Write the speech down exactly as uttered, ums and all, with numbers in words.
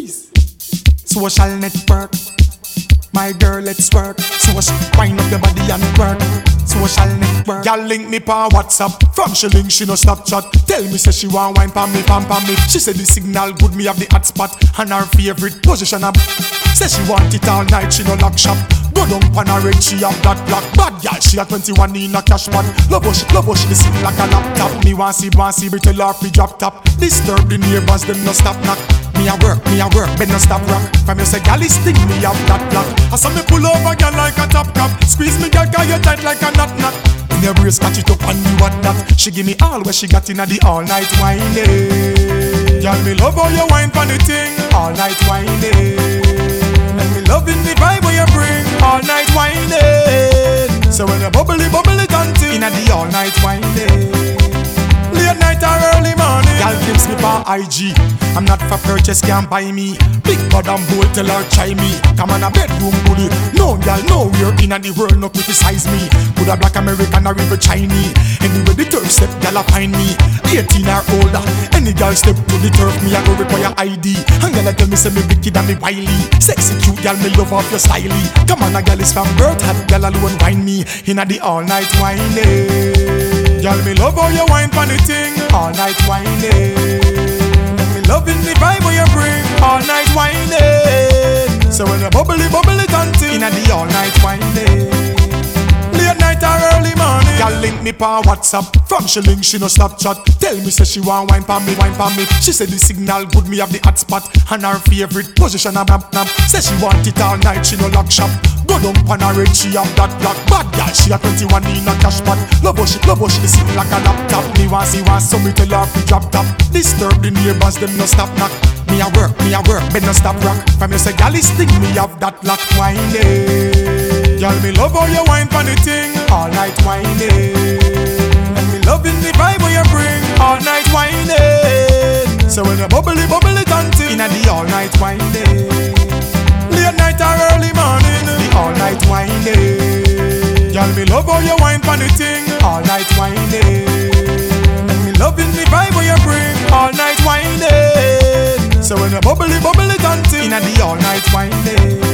Squeeze. Social network. My girl, let's work. Social, wind up your body and work. Social network. Girl link me pa WhatsApp. From she link she no Snapchat. Tell me say she want wine pa me, pam pam me. She say the signal good, me have the hot spot. And her favorite position up. Say she want it all night, she no lock shop. Go down pan her red, she have that black. Bad girl, she a twenty-one in a cash pot. Love how she, love how she be sing like a laptop. Me want see, want see, me tell her fi drop top. Disturb the neighbors, them no stop knock. Me a work, me a work, but no stop rock. From you say, gal is sting, me have that block. I saw me pull over, gal like a top cap. Squeeze me, gal, cause you tight like a knot knot. In your brace, catch it up and you what that. She give me all where she got in a the all night whining. Gal, me love how you wine for the thing. All night whining. And me loving the vibe where you bring. All night whining. So when you bubbly, bubbly tanting. In a the all night whining. Late night or early morning. Y'all gives me for I G. I'm not for purchase, can't buy me. Big bad and bold, tell her try me. Come on a bedroom bully. No y'all nowhere in the world no criticize me. Could a black American or even Chinese. Anyway the turf step, y'all find me. eighteen or older. Any girl step to the turf, me I go require I D. And y'all tell me say me wicked and me wily. Sexy cute y'all, me love off your style. Come on a girl is from birth, had y'all alone wine me. In the all night whining. Y'all me love how you wine for the thing. All night whining. Me loving the vibe where you bring. All night whining. So when you bubbly bubbly tanting. Inna the all night whining. Late night or early morning. Y'all link me pa WhatsApp. From she link she no Snapchat. Tell me say she want wine pa me, wine pa me. She say the signal good, me have the hot spot. And her favorite position a bam bam. Say she want it all night, she no lock shop. Go down pan her red, she have that black. Bad girl, she a twenty-one in a cash pot. Love how she, love how she sing like a laptop. Me want see want so me tell her fi drop top. Disturb the neighbors, them no stop knock. Me a work, me a work, but no stop rock. From you say gal is sting, me have that black whining. Y'all me love how you wine for the thing. All night whining. And me loving the vibe where you bring. All night whining. So when you bubbly bubbly tanting. Inna the all night whining. Late night or early morning. The all night whining. Y'all me love how you wine for the thing. All night whining. And me loving the vibe where you bring. All night whining. So when you bubbly bubbly tanting. Inna the all night whining.